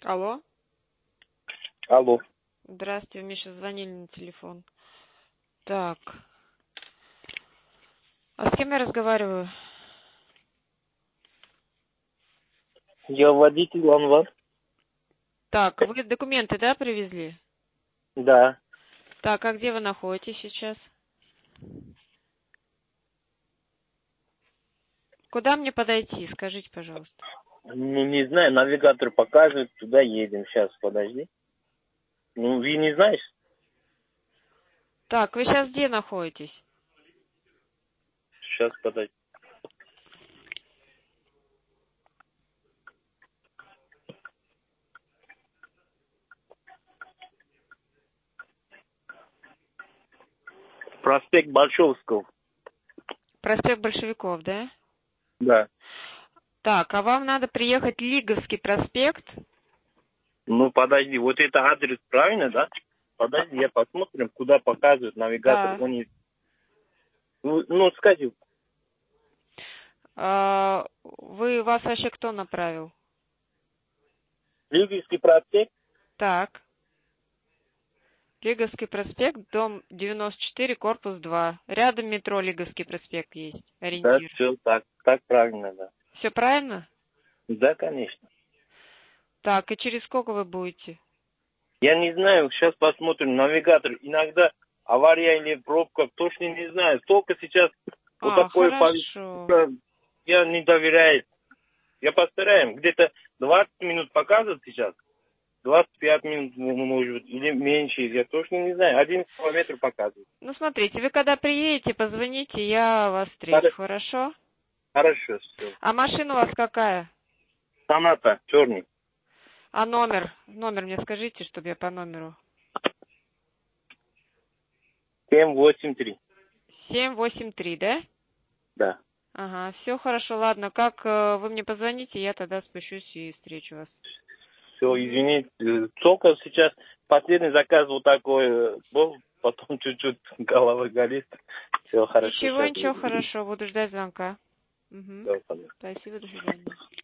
Алло. Алло. Здравствуйте, вы мне сейчас звонили на телефон. Так. А с кем я разговариваю? Я водитель Анвар. Так, вы документы, да, привезли? Да. Так, а где вы находитесь сейчас? Куда мне подойти? Скажите, пожалуйста. Ну, не знаю, навигатор показывает, туда едем. Сейчас, подожди. Ну, вы не знаешь? Так, вы сейчас где находитесь? Сейчас, подожди. Проспект Большевского. Проспект Большевиков, да? Да. Так, а вам надо приехать Лиговский проспект? Ну, подожди, вот это адрес правильно, да? Подожди, я посмотрим, куда показывает навигатор. Да. Он не... Ну, скажи. Вас вообще кто направил? Лиговский проспект? Так. Лиговский проспект, дом 94, корпус 2. Рядом метро Лиговский проспект есть. Да, Ориентир. все так правильно, да. Все правильно? Да, конечно. Так, и через сколько вы будете? Я не знаю, сейчас посмотрим. Навигатор иногда авария или пробка, точно не знаю. Только сейчас вот такое Хорошо. я не доверяю. Я постараем. Где-то 20 минут показывает сейчас. 25 минут, может быть, или меньше. Я точно не знаю. 11 километр показывает. Ну, смотрите, вы когда приедете, позвоните, я вас встречу, хорошо? Хорошо, все. А машина у вас какая? Соната, черный. А номер? Номер мне скажите, чтобы я по номеру. 783. 783, да? Да. Ага, все хорошо, ладно. Как вы мне позвоните, я тогда спущусь и встречу вас. Все, извините. Только сейчас последний заказ вот такой был. Потом чуть-чуть голова горит. Все хорошо. Ничего, Сейчас. ничего, хорошо. Буду ждать звонка. Угу. Все, понятно. Спасибо, до свидания.